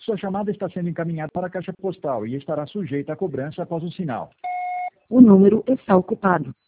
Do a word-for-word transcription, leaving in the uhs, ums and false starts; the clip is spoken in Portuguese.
Sua chamada está sendo encaminhada para a caixa postal e estará sujeita a cobrança após o sinal. O número está ocupado.